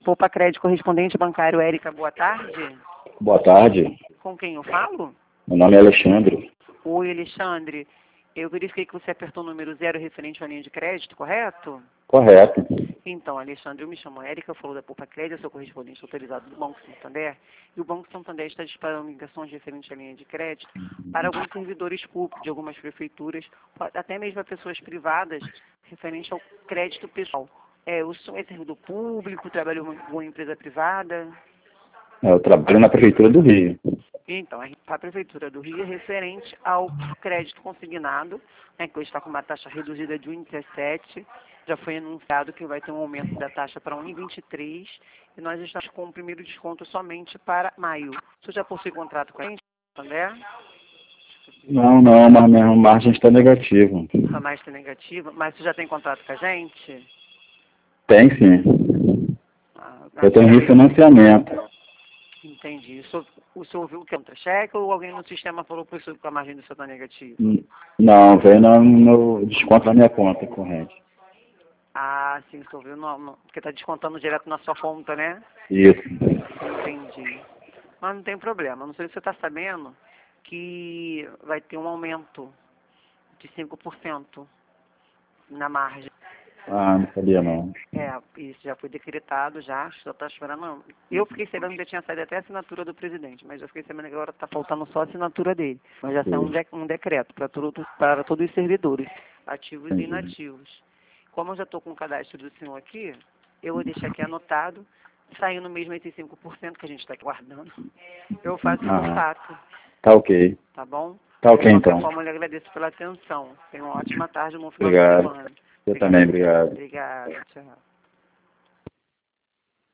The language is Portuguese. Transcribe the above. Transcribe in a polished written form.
Poupa Crédito Correspondente Bancário, Érica, boa tarde. Boa tarde, Com quem eu falo? meu nome é Alexandre. Oi, Alexandre. Eu verifiquei que você apertou o número 0 referente à linha de crédito, correto? Correto. Então, Alexandre, eu me chamo Érica, eu falo da Poupa Crédito, eu sou correspondente autorizado do Banco Santander, e o Banco Santander está disparando ligações referentes à linha de crédito para alguns servidores públicos de algumas prefeituras, até mesmo a pessoas privadas, referente ao crédito pessoal. O senhor é servidor público, trabalhou em alguma empresa privada? Eu trabalho na Prefeitura do Rio. Então, a Prefeitura do Rio é referente ao crédito consignado, né, que hoje está com uma taxa reduzida de 1,17. Já foi anunciado que vai ter um aumento da taxa para 1,23 e nós estamos com o primeiro desconto somente para maio. O senhor já possui contrato com a gente, André? Não, mas minha margem está negativa. A mais está negativa, mas você já tem contrato com a gente? Tem sim. Ah, Eu tenho refinanciamento. entendi. O senhor ouviu que é contra-cheque ou alguém no sistema falou que a margem do senhor está negativa? Não, veio no desconto na minha conta corrente. Ah, sim, o senhor viu, porque está descontando direto na sua conta, né? Isso. Entendi. Mas não tem problema. Não sei se você está sabendo que vai ter um aumento de 5% na margem. Ah, não sabia não. Isso já foi decretado, só está esperando. Não. Eu fiquei sabendo que já tinha saído até a assinatura do presidente, mas eu fiquei sabendo que agora está faltando só a assinatura dele. Mas já saiu um decreto para todos os servidores, ativos e inativos. Como eu já estou com o cadastro do senhor aqui, eu vou deixar aqui anotado, saindo mesmo esses 5% que a gente está guardando. Eu faço contato. Tá ok. Tá bom? Tá ok, De qualquer então. forma, eu lhe agradeço pela atenção. Tenha uma ótima tarde, um bom final de Obrigado. semana. Eu também, obrigado. Obrigada, tchau.